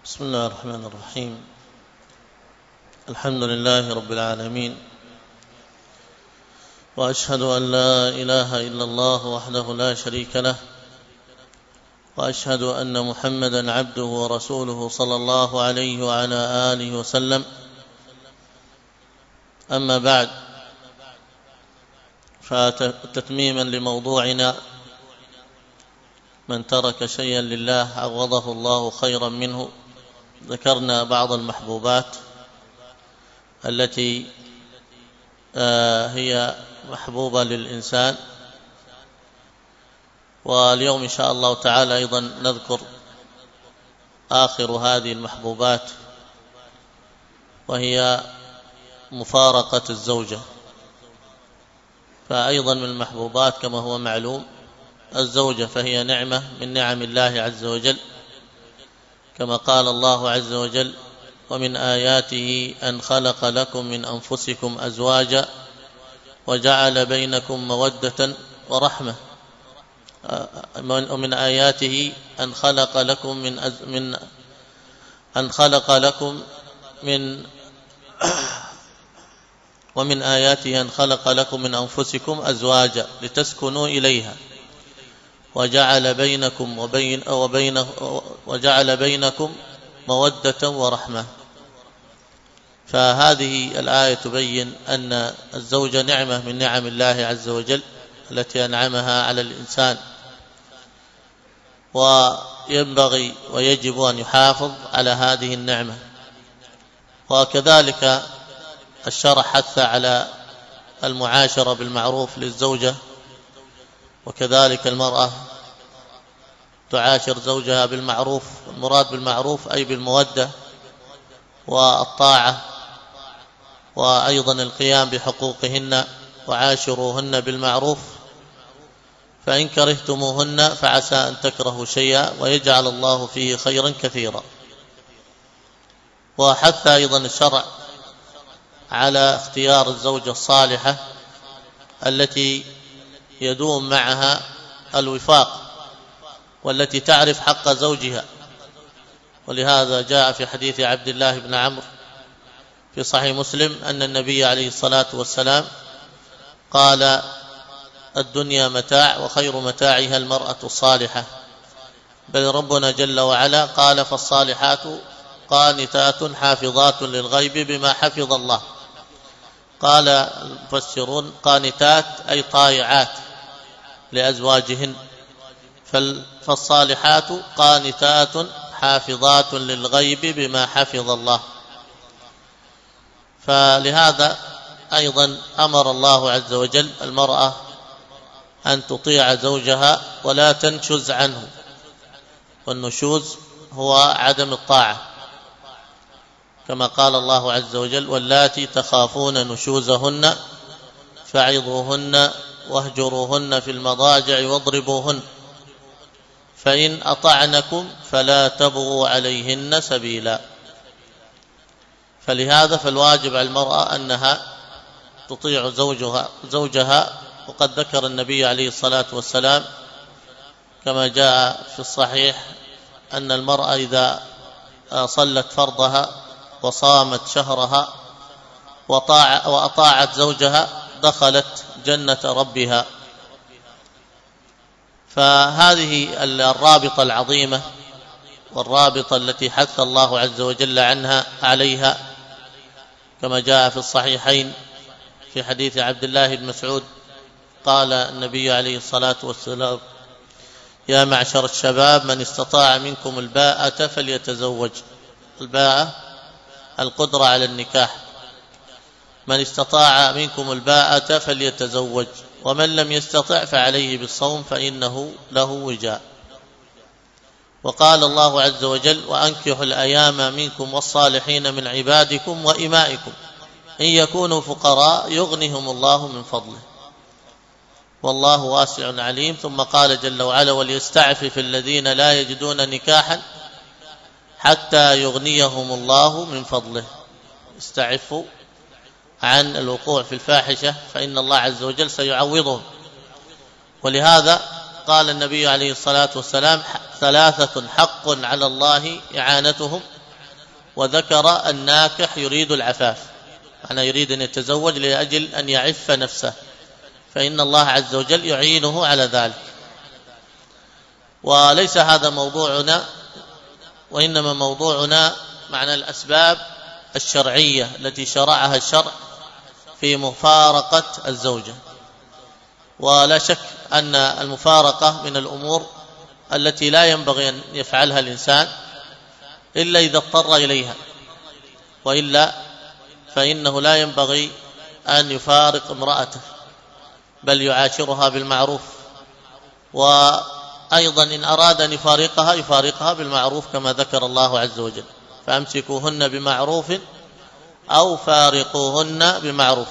بسم الله الرحمن الرحيم. الحمد لله رب العالمين، وأشهد أن لا إله إلا الله وحده لا شريك له، وأشهد أن محمدا عبده ورسوله صلى الله عليه وعلى آله وسلم. أما بعد، فتتميما لموضوعنا من ترك شيئا لله عوضه الله خيرا منه، ذكرنا بعض المحبوبات التي هي محبوبة للإنسان، واليوم إن شاء الله تعالى أيضا نذكر آخر هذه المحبوبات، وهي مفارقة الزوجة. فأيضا من المحبوبات كما هو معلوم الزوجة، فهي نعمة من نعم الله عز وجل، كما قال الله عز وجل: ومن آياته أن خلق لكم من أنفسكم أزواجا وجعل بينكم مودة ورحمة. ومن آياته أن خلق لكم ومن آياته أن خلق لكم من أنفسكم أزواجا لتسكنوا إليها وجعل بينكم مودة ورحمة. فهذه الآية تبين أن الزوجة نعمة من نعم الله عز وجل التي أنعمها على الإنسان، وينبغي ويجب أن يحافظ على هذه النعمة. وكذلك الشرع حث على المعاشرة بالمعروف للزوجة، وكذلك المرأة تعاشر زوجها بالمعروف. المراد بالمعروف أي بالمودة والطاعة، وأيضا القيام بحقوقهن، وعاشروهن بالمعروف، فإن كرهتموهن فعسى أن تكرهوا شيئا ويجعل الله فيه خيرا كثيرا. وحث أيضا الشرع على اختيار الزوجة الصالحة التي يدوم معها الوفاق، والتي تعرف حق زوجها. ولهذا جاء في حديث عبد الله بن عمرو في صحيح مسلم أن النبي عليه الصلاة والسلام قال: الدنيا متاع وخير متاعها المرأة الصالحة. بل ربنا جل وعلا قال: فالصالحات قانتات حافظات للغيب بما حفظ الله. قال المفسرون: قانتات أي طائعات لأزواجهن، فالصالحات قانتات حافظات للغيب بما حفظ الله. فلهذا أيضا أمر الله عز وجل المرأة أن تطيع زوجها ولا تنشز عنه، والنشوز هو عدم الطاعة، كما قال الله عز وجل: واللاتي تخافون نشوزهن فعظوهن واهجروهن في المضاجع واضربوهن فإن أطعنكم فلا تبغوا عليهن سبيلا. فلهذا فالواجب على المرأة أنها تطيع زوجها. وقد ذكر النبي عليه الصلاة والسلام كما جاء في الصحيح أن المرأة إذا صلت فرضها وصامت شهرها وأطاعت زوجها دخلت جنة ربها. فهذه الرابطة العظيمة، والرابطة التي حث الله عز وجل عليها، كما جاء في الصحيحين في حديث عبد الله بن مسعود قال النبي عليه الصلاة والسلام: يا معشر الشباب من استطاع منكم الباءة فليتزوج. الباءة القدرة على النكاح. من استطاع منكم الباءة فليتزوج، ومن لم يستطع فعليه بالصوم فإنه له وجاء. وقال الله عز وجل: وأنكحوا الأيام منكم والصالحين من عبادكم وإمائكم إن يكونوا فقراء يغنهم الله من فضله والله واسع عليم. ثم قال جل وعلا: وليستعفف الذين لا يجدون نكاحا حتى يغنيهم الله من فضله. استعفوا عن الوقوع في الفاحشة فإن الله عز وجل سيعوضهم. ولهذا قال النبي عليه الصلاة والسلام: ثلاثة حق على الله إعانتهم وذكر الناكح يريد العفاف، أنا يريد أن يتزوج لأجل أن يعف نفسه، فإن الله عز وجل يعينه على ذلك. وليس هذا موضوعنا، وإنما موضوعنا معنى الأسباب الشرعية التي شرعها الشرع في مفارقة الزوجة. ولا شك أن المفارقة من الأمور التي لا ينبغي أن يفعلها الإنسان إلا إذا اضطر إليها، وإلا فإنه لا ينبغي أن يفارق امرأته، بل يعاشرها بالمعروف. وأيضا إن أراد أن يفارقها بالمعروف كما ذكر الله عز وجل: فأمسكوهن بمعروف أو فارقوهن بمعروف،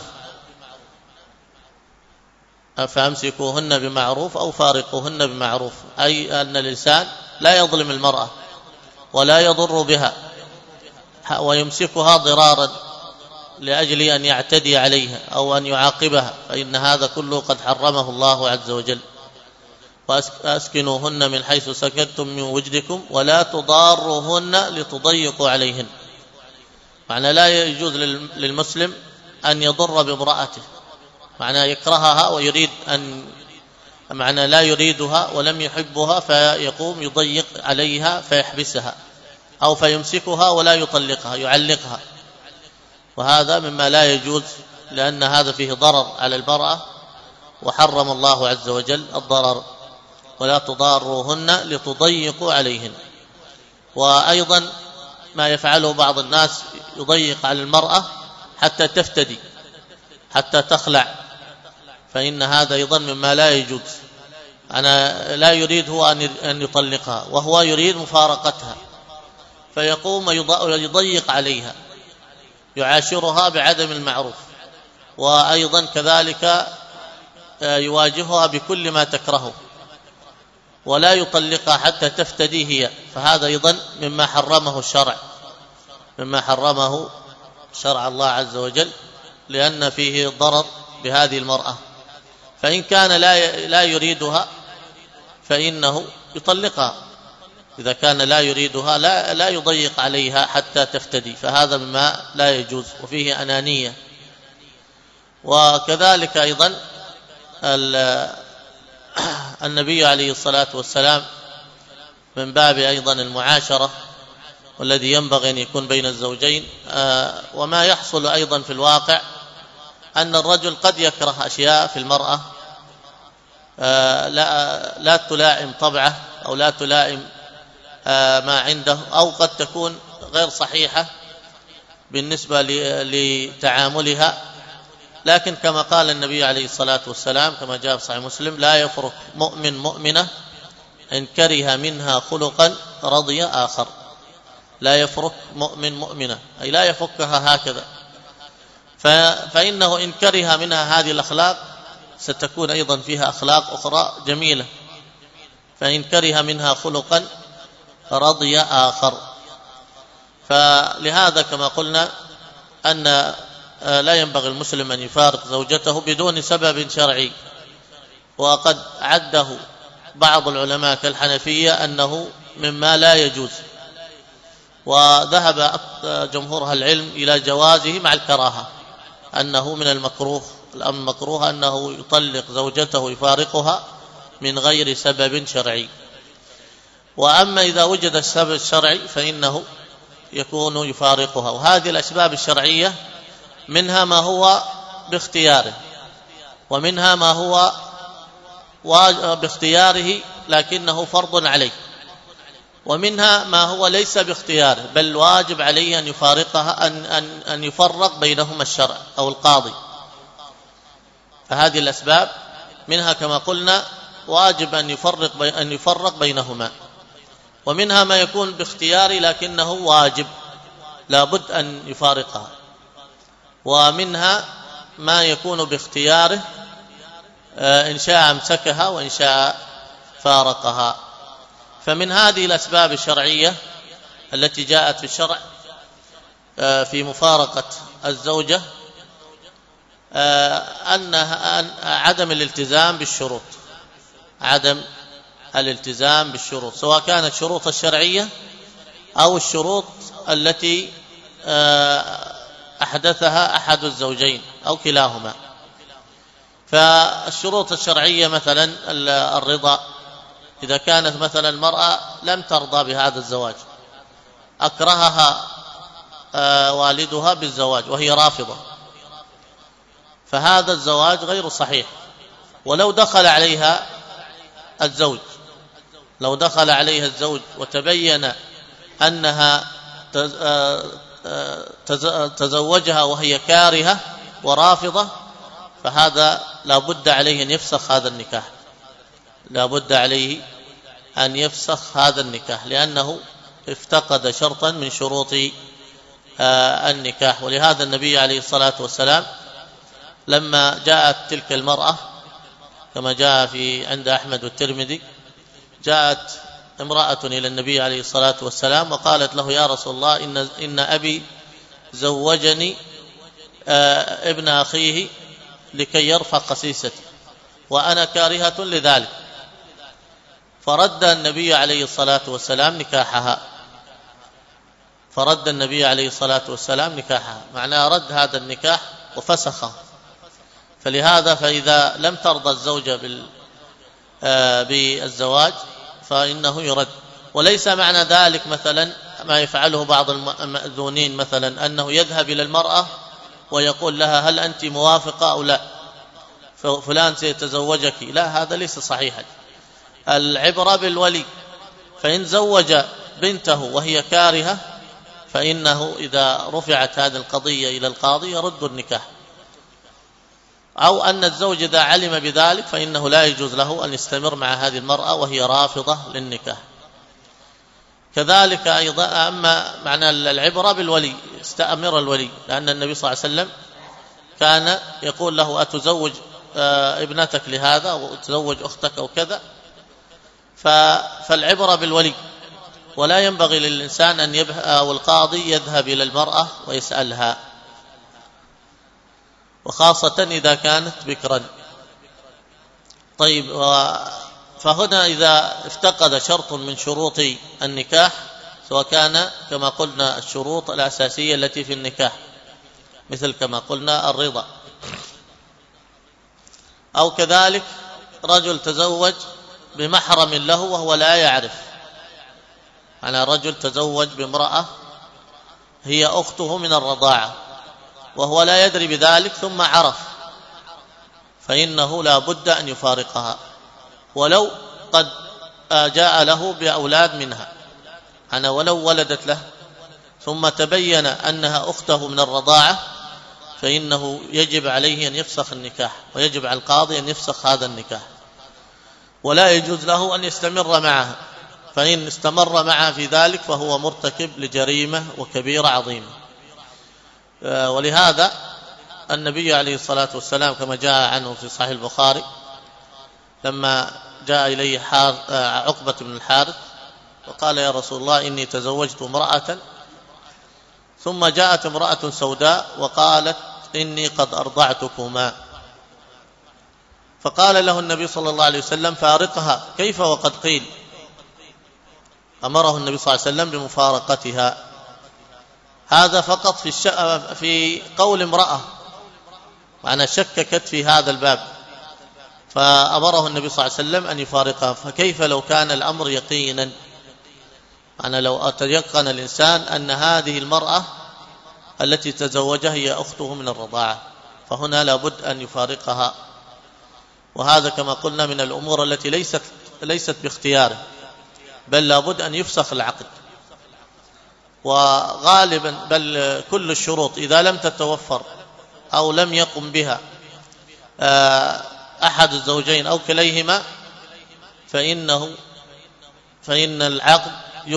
فأمسكوهن بمعروف أو فارقوهن بمعروف، أي أن الإنسان لا يظلم المرأة ولا يضر بها ويمسكها ضرارا لأجل أن يعتدي عليها أو أن يعاقبها، فإن هذا كله قد حرمه الله عز وجل. وأسكنوهن من حيث سكنتم من وجدكم ولا تضاروهن لتضيقوا عليهن. معنى لا يجوز للمسلم أن يضر بامرأته، معنى يكرهها ويريد معنى لا يريدها ولم يحبها، فيقوم يضيق عليها فيحبسها أو فيمسكها ولا يطلقها، يعلقها، وهذا مما لا يجوز، لأن هذا فيه ضرر على المرأة، وحرم الله عز وجل الضرر: ولا تضاروهن لتضيقوا عليهن. وأيضا ما يفعله بعض الناس يضيق على المرأة حتى تفتدي، حتى تخلع، فإن هذا أيضا مما لا يجوز. أنا لا يريد هو أن يطلقها وهو يريد مفارقتها، فيقوم يضيق عليها، يعاشرها بعدم المعروف، وأيضا كذلك يواجهها بكل ما تكرهه، ولا يطلقها حتى تفتدي هي، فهذا أيضا مما حرمه الشرع، مما حرمه شرع الله عز وجل، لأن فيه ضرر بهذه المرأة. فإن كان لا يريدها فإنه يطلقها، إذا كان لا يريدها لا يضيق عليها حتى تفتدي، فهذا مما لا يجوز، وفيه أنانية. وكذلك أيضا النبي عليه الصلاة والسلام من باب أيضا المعاشرة والذي ينبغي أن يكون بين الزوجين، وما يحصل أيضا في الواقع أن الرجل قد يكره أشياء في المرأة لا تلائم طبعه أو لا تلائم ما عنده، أو قد تكون غير صحيحة بالنسبة لتعاملها. لكن كما قال النبي عليه الصلاة والسلام كما جاء في صحيح مسلم: لا يفرق مؤمن مؤمنة إن كره منها خلقا رضي آخر. لا يفرق مؤمن مؤمنة، أي لا يفكها هكذا، فإنه إن كره منها هذه الأخلاق ستكون أيضا فيها أخلاق أخرى جميلة، فإن كره منها خلقا رضي آخر. فلهذا كما قلنا أن لا ينبغي المسلم أن يفارق زوجته بدون سبب شرعي، وقد عده بعض العلماء كالحنفية أنه مما لا يجوز، وذهب جمهور العلم إلى جوازه مع الكراهة، أنه من المكروه. الأمر مكروه أنه يطلق زوجته يفارقها من غير سبب شرعي. وأما إذا وجد السبب الشرعي فإنه يكون يفارقها. وهذه الأسباب الشرعية منها ما هو باختياره، ومنها ما هو باختياره لكنه فرض عليه، ومنها ما هو ليس باختياره بل واجب عليه أن يفارقها، أن يفرق بينهما الشرع أو القاضي. فهذه الأسباب منها كما قلنا واجب أن يفرق بينهما، ومنها ما يكون باختياره لكنه واجب لابد أن يفارقها، ومنها ما يكون باختياره إن شاء امسكها وإن شاء فارقها. فمن هذه الأسباب الشرعية التي جاءت في الشرع في مفارقة الزوجة أنها عدم الالتزام بالشروط، عدم الالتزام بالشروط، سواء كانت شروط الشرعية أو الشروط التي أحدثها أحد الزوجين أو كلاهما. فالشروط الشرعية مثلا الرضا، إذا كانت مثلا المرأة لم ترضى بهذا الزواج، أكرهها والدها بالزواج وهي رافضة، فهذا الزواج غير صحيح. ولو دخل عليها الزوج، لو دخل عليها الزوج وتبين أنها تزوجها وهي كارهة ورافضة، فهذا لا بد عليه أن يفسخ هذا النكاح، لا بد عليه أن يفسخ هذا النكاح، لأنه افتقد شرطا من شروط النكاح. ولهذا النبي عليه الصلاة والسلام لما جاءت تلك المرأة كما جاء في عند أحمد والترمذي، جاءت امرأة إلى النبي عليه الصلاة والسلام وقالت له: يا رسول الله، إن أبي زوجني ابن أخيه لكي يرفع قسيستي وأنا كارهة لذلك. فرد النبي عليه الصلاة والسلام نكاحها، فرد النبي عليه الصلاة والسلام نكاحها، معناه رد هذا النكاح وفسخه. فلهذا فإذا لم ترضى الزوجة بالزواج فإنه يرد. وليس معنى ذلك مثلا ما يفعله بعض المأذونين مثلا أنه يذهب إلى المرأة ويقول لها: هل أنت موافقة أو لا، فلان سيتزوجك. لا، هذا ليس صحيحا. العبرة بالولي، فإن زوج بنته وهي كارهة فإنه إذا رفعت هذه القضية إلى القاضي يرد النكاح. أو أن الزوج إذا علم بذلك فإنه لا يجوز له أن يستمر مع هذه المرأة وهي رافضة للنكاح. كذلك أيضا أما معنى العبرة بالولي، استأمر الولي، لأن النبي صلى الله عليه وسلم كان يقول له: أتزوج ابنتك لهذا وتزوج أختك أو كذا. فالعبرة بالولي، ولا ينبغي للإنسان أو القاضي يذهب إلى المرأة ويسألها، وخاصة إذا كانت بكرا. طيب، فهنا إذا افتقد شرط من شروط النكاح، سواء كان كما قلنا الشروط الأساسية التي في النكاح مثل كما قلنا الرضا، أو كذلك رجل تزوج بمحرم له وهو لا يعرف، أنا رجل تزوج بامرأة هي أخته من الرضاعة وهو لا يدري بذلك ثم عرف، فإنه لا بد أن يفارقها ولو قد جاء له بأولاد منها، أنا ولو ولدت له ثم تبين أنها أخته من الرضاعة، فإنه يجب عليه أن يفسخ النكاح، ويجب على القاضي أن يفسخ هذا النكاح، ولا يجوز له أن يستمر معها، فإن استمر معها في ذلك فهو مرتكب لجريمة وكبيرة عظيمة. ولهذا النبي عليه الصلاة والسلام كما جاء عنه في صحيح البخاري لما جاء إليه عقبة بن الحارث وقال: يا رسول الله، إني تزوجت امرأة، ثم جاءت امرأة سوداء وقالت: إني قد أرضعتكما. فقال له النبي صلى الله عليه وسلم: فارقها. كيف وقد قيل؟ أمره النبي صلى الله عليه وسلم بمفارقتها. هذا فقط في قول امرأة، معنى شككت في هذا الباب، فأمره النبي صلى الله عليه وسلم أن يفارقها. فكيف لو كان الأمر يقينا، معنى لو تيقن الإنسان أن هذه المرأة التي تزوجها هي أخته من الرضاعة، فهنا لابد أن يفارقها. وهذا كما قلنا من الأمور التي ليست باختياره، بل لابد أن يفسخ العقد. وغالبا بل كل الشروط إذا لم تتوفر أو لم يقم بها أحد الزوجين أو كليهما فإن العقد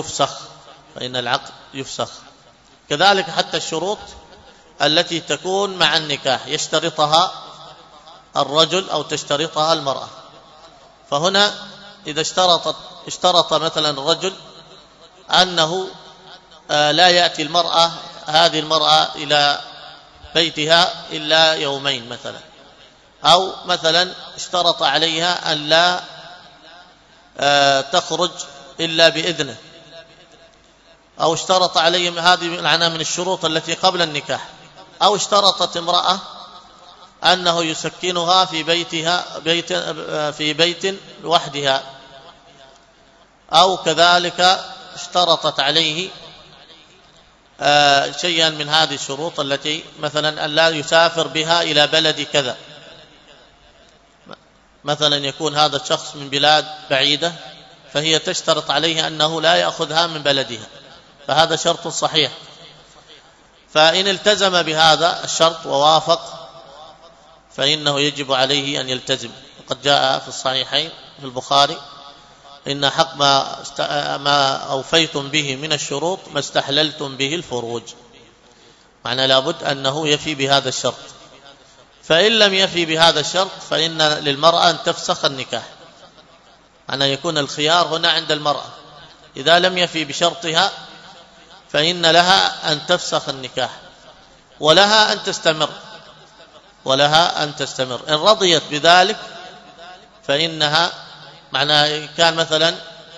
يفسخ. كذلك حتى الشروط التي تكون مع النكاح يشترطها الرجل أو تشترطها المرأة. فهنا إذا اشترط مثلا الرجل أنه لا يأتي هذه المرأة إلى بيتها إلا يومين مثلا، أو مثلا اشترط عليها أن لا تخرج إلا بإذنه، أو اشترط عليهم، هذه معناها من الشروط التي قبل النكاح. أو اشترطت امرأة أنه يسكنها في بيت لوحدها، أو كذلك اشترطت عليه شيئا من هذه الشروط التي مثلا أن لا يسافر بها إلى بلد كذا، مثلا يكون هذا الشخص من بلاد بعيدة فهي تشترط عليه أنه لا يأخذها من بلدها، فهذا شرط صحيح. فإن التزم بهذا الشرط ووافق فإنه يجب عليه أن يلتزم. وقد جاء في الصحيحين في البخاري: إن حق ما أوفيتم به من الشروط ما استحللتم به الفروج. معنى لابد أنه يفي بهذا الشرط، فإن لم يفي بهذا الشرط فإن للمرأة أن تفسخ النكاح. معنى يكون الخيار هنا عند المرأة، إذا لم يفي بشرطها فإن لها أن تفسخ النكاح، ولها أن تستمر. إن رضيت بذلك فإنها، معنى كان مثلا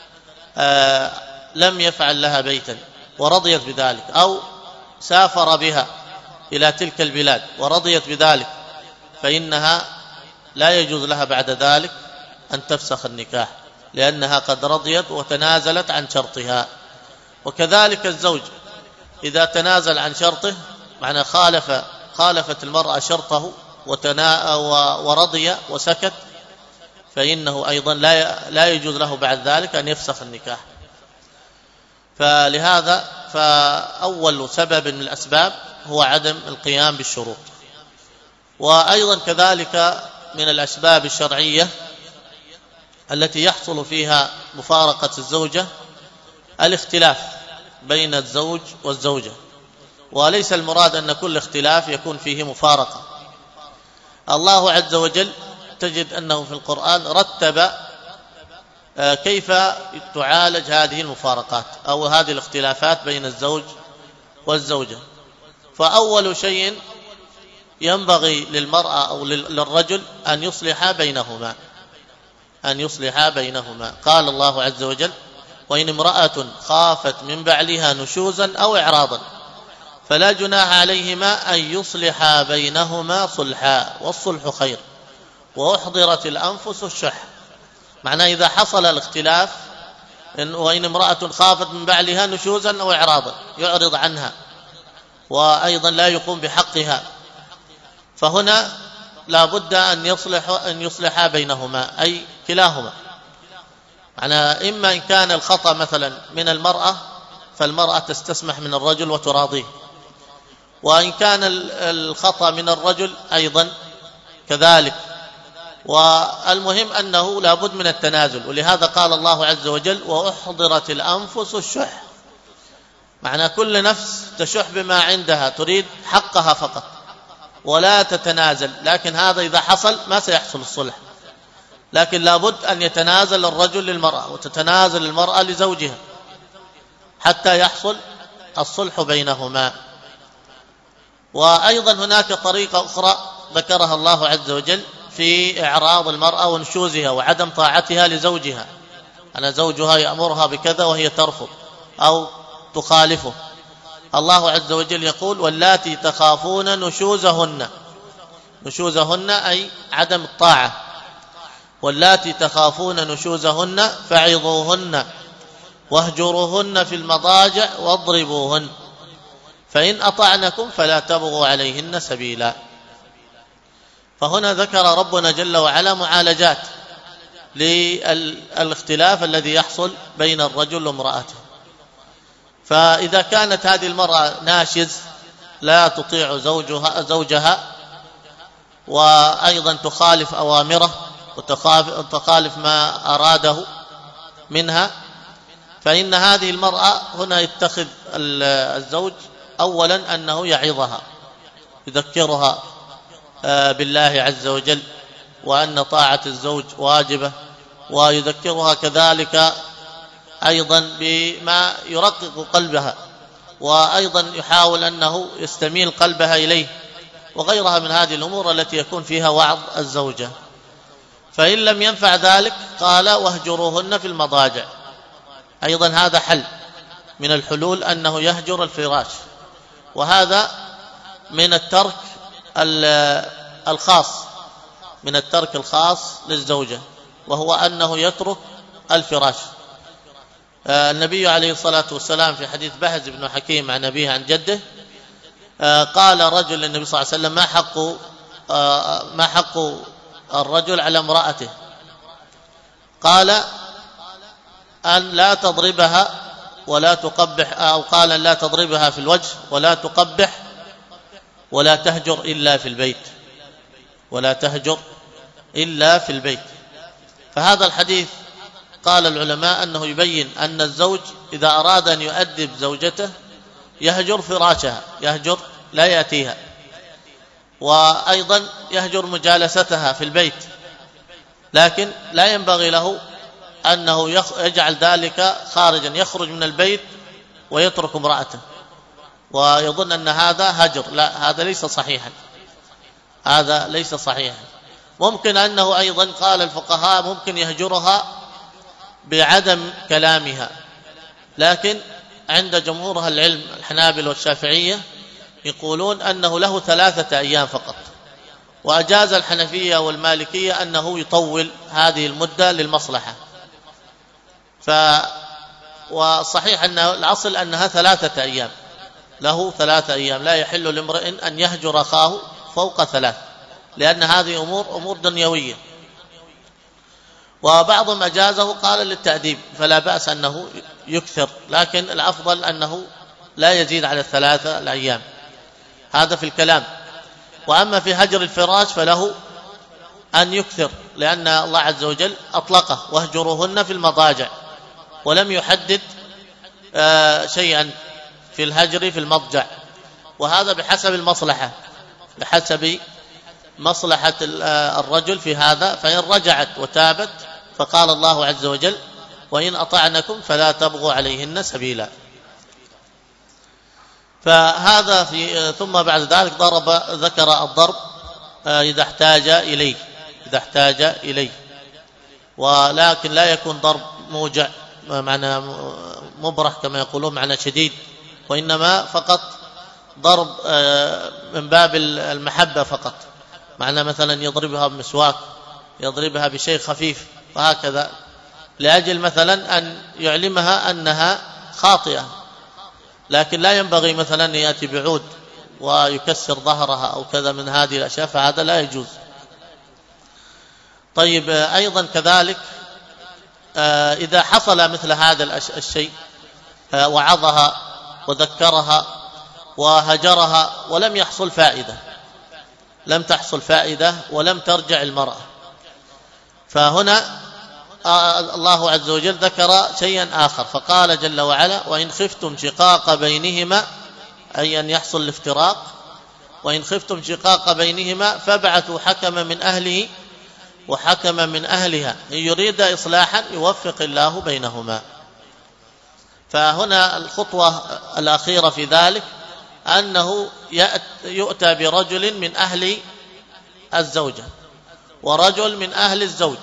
لم يفعل لها بيتا ورضيت بذلك، أو سافر بها إلى تلك البلاد ورضيت بذلك، فإنها لا يجوز لها بعد ذلك أن تفسخ النكاح، لأنها قد رضيت وتنازلت عن شرطها. وكذلك الزوج إذا تنازل عن شرطه، معنى خالفت المرأة شرطه ورضي وسكت، فإنه أيضا لا يجوز له بعد ذلك أن يفسخ النكاح. فلهذا فأول سبب من الأسباب هو عدم القيام بالشروط. وأيضا كذلك من الأسباب الشرعية التي يحصل فيها مفارقة الزوجة الاختلاف بين الزوج والزوجة، وليس المراد أن كل اختلاف يكون فيه مفارقة. الله عز وجل تجد أنه في القرآن رتب كيف تعالج هذه المفارقات أو هذه الاختلافات بين الزوج والزوجة. فأول شيء ينبغي للمرأة أو للرجل أن يصلحا بينهما. قال الله عز وجل: وإن امرأة خافت من بعلها نشوزا أو إعراضا فلا جناح عليهما أن يصلحا بينهما صلحا والصلح خير وأحضرت الأنفس الشح. معناه إذا حصل الاختلاف، وإن امرأة خافت من بعلها نشوزا أو إعراضا، يعرض عنها وأيضا لا يقوم بحقها، فهنا لا بد أن يصلحا بينهما، أي كلاهما. معناه إما إن كان الخطأ مثلا من المرأة فالمرأة تستسمح من الرجل وتراضيه، وإن كان الخطأ من الرجل أيضا كذلك. والمهم أنه لا بد من التنازل، ولهذا قال الله عز وجل: وأحضرت الأنفس الشح. معنى كل نفس تشح بما عندها، تريد حقها فقط ولا تتنازل. لكن هذا إذا حصل ما سيحصل الصلح، لكن لا بد أن يتنازل الرجل للمرأة وتتنازل المرأة لزوجها حتى يحصل الصلح بينهما. وأيضا هناك طريقة أخرى ذكرها الله عز وجل في إعراض المرأة ونشوزها وعدم طاعتها لزوجها. أن زوجها يأمرها بكذا وهي ترفض أو تخالفه. الله عز وجل يقول: واللاتي تخافون نشوزهن أي عدم الطاعة. واللاتي تخافون نشوزهن فعظوهن واهجروهن في المضاجع واضربوهن فإن أطعنكم فلا تبغوا عليهن سبيلا. فهنا ذكر ربنا جل وعلا معالجات للاختلاف الذي يحصل بين الرجل وامرأته. فإذا كانت هذه المرأة ناشز لا تطيع زوجها وأيضا تخالف أوامره وتخالف ما أراده منها، فإن هذه المرأة هنا يتخذ الزوج أولا أنه يعظها، يذكرها بالله عز وجل وأن طاعة الزوج واجبة، ويذكرها كذلك أيضا بما يرقق قلبها، وأيضا يحاول أنه يستميل قلبها إليه، وغيرها من هذه الأمور التي يكون فيها وعظ الزوجة. فإن لم ينفع ذلك قال: واهجروهن في المضاجع. أيضا هذا حل، من الحلول أنه يهجر الفراش، وهذا من الترك الخاص، من الترك الخاص للزوجة، وهو أنه يترك الفراش. النبي عليه الصلاة والسلام في حديث بهز بن حكيم عن أبيه عن جده قال رجل للنبي صلى الله عليه وسلم: ما حق الرجل على امرأته؟ قال: أن لا تضربها ولا تقبح، أو قال: أن لا تضربها في الوجه ولا تقبح ولا تهجر إلا في البيت، ولا تهجر إلا في البيت. فهذا الحديث قال العلماء أنه يبين أن الزوج إذا أراد أن يؤدب زوجته يهجر فراشها، يهجر لا يأتيها، وأيضا يهجر مجالستها في البيت، لكن لا ينبغي له أنه يجعل ذلك خارجا، يخرج من البيت ويترك امرأته ويظن أن هذا هجر. لا، هذا ليس صحيحا، هذا ليس صحيحا. ممكن أنه أيضا قال الفقهاء ممكن يهجرها بعدم كلامها، لكن عند جمهور أهل العلم الحنابلة والشافعية يقولون أنه له 3 أيام فقط، وأجاز الحنفية والمالكية أنه يطول هذه المدة للمصلحة. وصحيح أن الأصل أنها 3 أيام، له 3 أيام، لا يحل لامرئ أن يهجر أخاه فوق 3، لأن هذه أمور دنيوية. وبعضهم أجازه قال للتأديب، فلا بأس أنه يكثر، لكن الأفضل أنه لا يزيد على 3 الأيام. هذا في الكلام. وأما في هجر الفراش فله أن يكثر، لأن الله عز وجل أطلقه: واهجروهن في المضاجع، ولم يحدد شيئا في الهجر في المضجع، وهذا بحسب المصلحة، بحسب مصلحة الرجل في هذا. فإن رجعت وتابت فقال الله عز وجل: وإن أطعنكم فلا تبغوا عليهن سبيلا. فهذا ثم بعد ذلك ذكر الضرب إذا احتاج إليه، ولكن لا يكون ضرب موجع معنى مبرح كما يقولون، معنى شديد، وإنما فقط ضرب من باب المحبة فقط، معنى مثلا يضربها بمسواك، يضربها بشيء خفيف وهكذا، لأجل مثلا أن يعلمها أنها خاطئة، لكن لا ينبغي مثلا أن يأتي بعود ويكسر ظهرها أو كذا من هذه الأشياء، فهذا لا يجوز. طيب، أيضا كذلك إذا حصل مثل هذا الشيء، وعظها وذكرها وهجرها ولم يحصل فائدة، لم تحصل فائدة ولم ترجع المرأة، فهنا الله عز وجل ذكر شيئا آخر، فقال جل وعلا: وإن خفتم شقاق بينهما، أي أن يحصل الافتراق، وإن خفتم شقاق بينهما فابعثوا حكما من أهله وحكما من أهلها إن يريد إصلاحا يوفق الله بينهما. فهنا الخطوة الأخيرة في ذلك أنه يؤتى برجل من أهل الزوجة ورجل من أهل الزوج،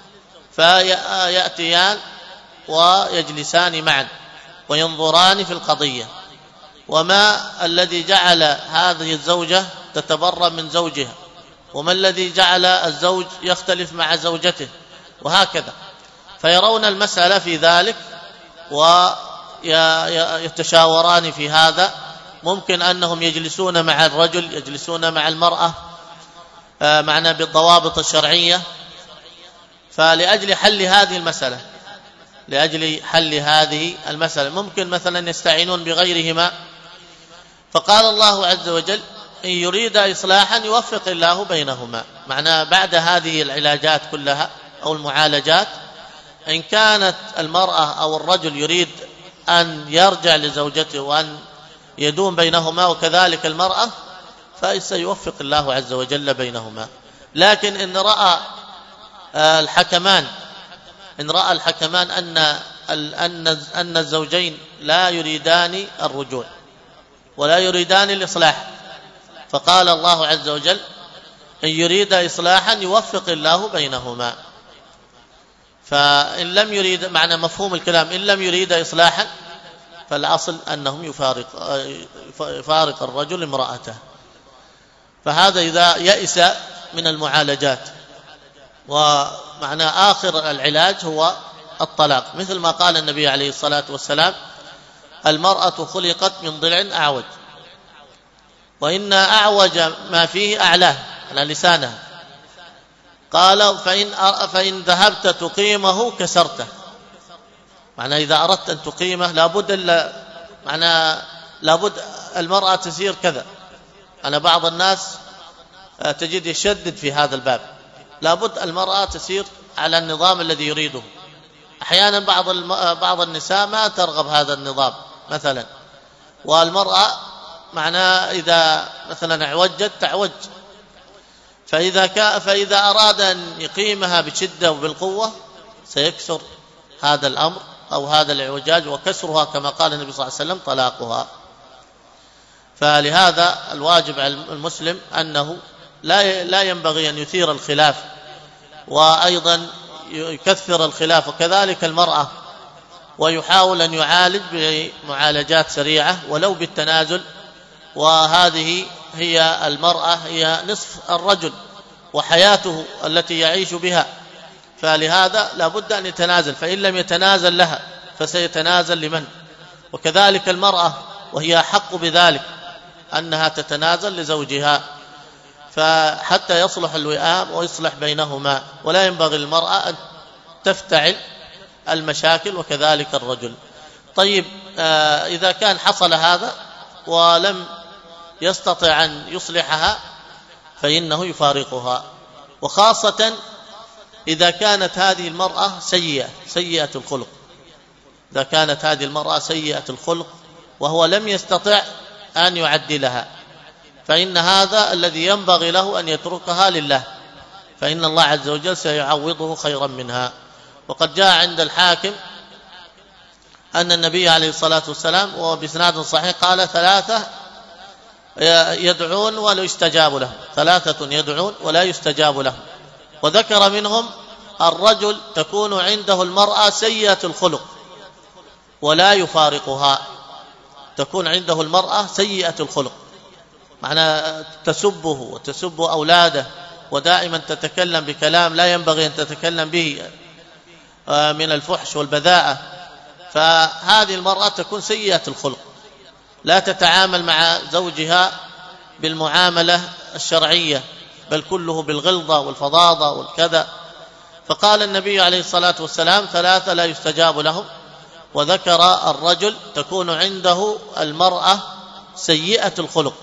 فيأتيان ويجلسان معا وينظران في القضية، وما الذي جعل هذه الزوجة تتبرأ من زوجها، وما الذي جعل الزوج يختلف مع زوجته، وهكذا، فيرون المسألة في ذلك ويتشاوران في هذا. ممكن أنهم يجلسون مع الرجل، يجلسون مع المرأة، معنا بالضوابط الشرعية، فلأجل حل هذه المسألة ممكن مثلا يستعينون بغيرهما. فقال الله عز وجل: إن يريد إصلاحا يوفق الله بينهما، معنى بعد هذه العلاجات كلها أو المعالجات، إن كانت المرأة أو الرجل يريد أن يرجع لزوجته وأن يدوم بينهما، وكذلك المرأة، فسيوفق الله عز وجل بينهما. لكن إن رأى الحكمان أن الزوجين لا يريدان الرجوع ولا يريدان الإصلاح، فقال الله عز وجل: إن يريد إصلاحا يوفق الله بينهما. فإن لم يريد، معنى مفهوم الكلام، إن لم يريد إصلاحا فالأصل أنهم يفارق الرجل امرأته. فهذا إذا يئس من المعالجات، ومعنى آخر العلاج هو الطلاق، مثل ما قال النبي عليه الصلاة والسلام: المرأة خلقت من ضلع أعوج، وإن أعوج ما فيه أعلاه على لسانها. قال: فإن ذهبت تقيمه كسرته. معنى إذا أردت أن تقيمه لابد المرأة تسير كذا. أنا بعض الناس تجد يشدد في هذا الباب، لابد المرأة تسير على النظام الذي يريده. أحيانا بعض النساء ما ترغب هذا النظام مثلا، والمرأة إذا مثلا اعوجت تعوج، فإذا أراد أن يقيمها بشدة وبالقوة سيكسر هذا الأمر أو هذا الاعوجاج، وكسرها كما قال النبي صلى الله عليه وسلم طلاقها. فلهذا الواجب على المسلم أنه لا ينبغي أن يثير الخلاف، وأيضا يكثر الخلاف، وكذلك المرأة، ويحاول أن يعالج بمعالجات سريعة ولو بالتنازل. وهذه هي المرأة هي نصف الرجل وحياته التي يعيش بها، فلهذا لا بد أن يتنازل، فإن لم يتنازل لها فسيتنازل لمن؟ وكذلك المرأة وهي أحق بذلك أنها تتنازل لزوجها، فحتى يصلح الوئام ويصلح بينهما، ولا ينبغي للمرأة أن تفتعل المشاكل، وكذلك الرجل. طيب، إذا كان حصل هذا ولم يستطع أن يصلحها فإنه يفارقها، وخاصة إذا كانت هذه المرأة سيئة الخلق. إذا كانت هذه المرأة سيئة الخلق وهو لم يستطع أن يعدلها، فإن هذا الذي ينبغي له أن يتركها لله، فإن الله عز وجل سيعوضه خيرا منها. وقد جاء عند الحاكم أن النبي عليه الصلاة والسلام وبإسناد صحيح قال: 3 يدعون ولا يستجاب لهم، 3 يدعون ولا يستجاب لهم. وذكر منهم الرجل تكون عنده المرأة سيئة الخلق ولا يفارقها. تكون عنده المرأة سيئة الخلق، تسبه وتسب أولاده، ودائما تتكلم بكلام لا ينبغي أن تتكلم به من الفحش والبذاءة، فهذه المرأة تكون سيئة الخلق، لا تتعامل مع زوجها بالمعاملة الشرعية، بل كله بالغلظة والفظاظة والكذا. فقال النبي عليه الصلاة والسلام: 3 لا يستجاب لهم. وذكر الرجل تكون عنده المرأة سيئة الخلق.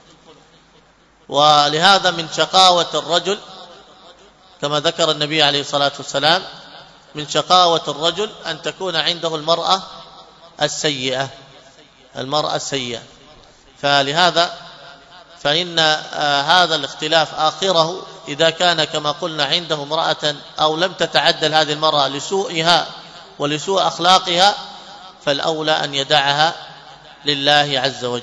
ولهذا من شقاوة الرجل كما ذكر النبي عليه الصلاة والسلام، من شقاوة الرجل أن تكون عنده المرأة السيئة. فلهذا فإن هذا الاختلاف آخره إذا كان كما قلنا عنده امرأة أو لم تتعدل هذه المرأة لسوءها ولسوء أخلاقها، فالأولى أن يدعها لله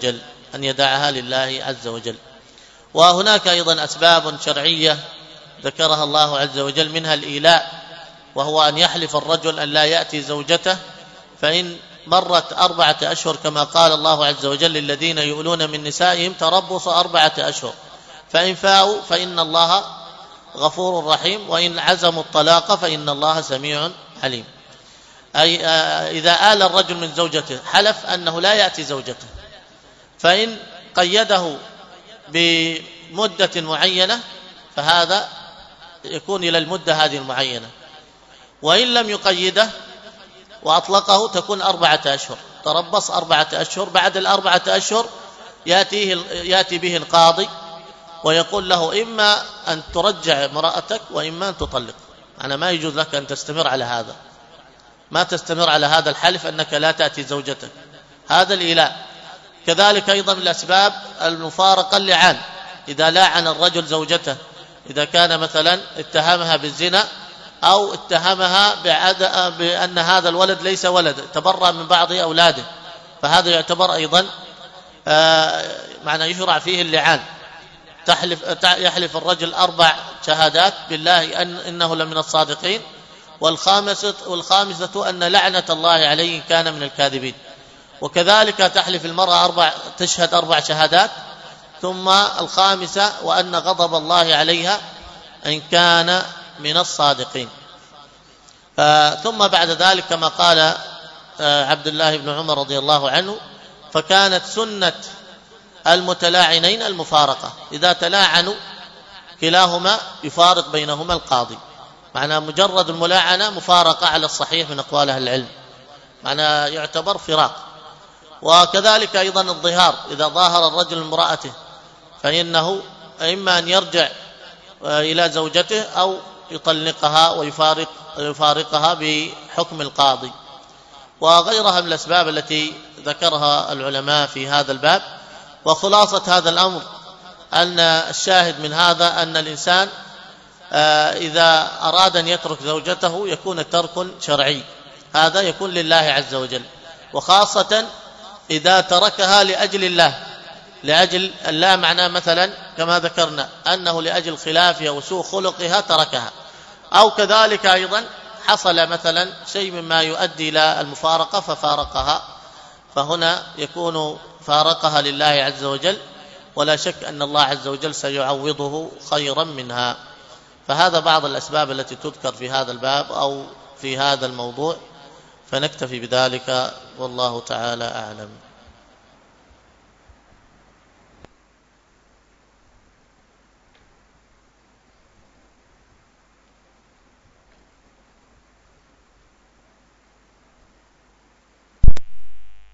عز وجل. وهناك أيضا أسباب شرعية ذكرها الله عز وجل، منها الإيلاء، وهو أن يحلف الرجل أن لا يأتي زوجته، فإن مرت 4 أشهر كما قال الله عز وجل: للذين يؤلون من نسائهم تربص 4 أشهر، فإن فاءوا فإن الله غفور رحيم، وإن عزموا الطلاق فإن الله سميع عليم. أي إذا آل الرجل من زوجته حلف أنه لا يأتي زوجته، فإن قيده بمدة معينة فهذا يكون إلى المدة هذه المعينة، وإن لم يقيده وأطلقه تكون 4 أشهر، تربص 4 أشهر. بعد 4 أشهر يأتي به القاضي ويقول له: إما أن ترجع امرأتك وإما أن تطلق. ما يجوز لك أن تستمر على هذا، ما تستمر على هذا الحلف أنك لا تأتي زوجتك، هذا الإيلاء. كذلك أيضا من الأسباب المفارقة اللعان، إذا لاعن الرجل زوجته، إذا كان مثلا اتهمها بالزنا أو اتهمها بأن هذا الولد ليس ولد، تبرأ من بعض أولاده، فهذا يعتبر أيضا يشرع فيه اللعان. يحلف الرجل 4 شهادات بالله إنه لمن الصادقين، والخامسة أن لعنة الله عليه كان من الكاذبين. وكذلك تحلف المرأة تشهد 4 شهادات، ثم الخامسة وأن غضب الله عليها إن كان من الصادقين. ثم بعد ذلك كما قال عبد الله بن عمر رضي الله عنه: فكانت سنة المتلاعنين المفارقة، إذا تلاعنوا كلاهما يفارق بينهما القاضي. معنى مجرد الملاعنة مفارقة على الصحيح من أقوال أهل العلم، معنى يعتبر فراق. وكذلك أيضا الظهار، إذا ظاهر الرجل امرأته فإنه إما أن يرجع إلى زوجته أو يطلقها ويفارقها بحكم القاضي، وغيرها من الأسباب التي ذكرها العلماء في هذا الباب. وخلاصة هذا الأمر أن الشاهد من هذا أن الإنسان إذا أراد أن يترك زوجته يكون ترك شرعي، هذا يكون لله عز وجل، وخاصة إذا تركها لأجل الله معناه مثلا كما ذكرنا أنه لأجل خلافها وسوء خلقها تركها، أو كذلك أيضا حصل مثلا شيء مما يؤدي إلى المفارقة ففارقها، فهنا يكون فارقها لله عز وجل، ولا شك أن الله عز وجل سيعوضه خيرا منها. فهذا بعض الأسباب التي تذكر في هذا الباب أو في هذا الموضوع، فنكتفي بذلك والله تعالى أعلم.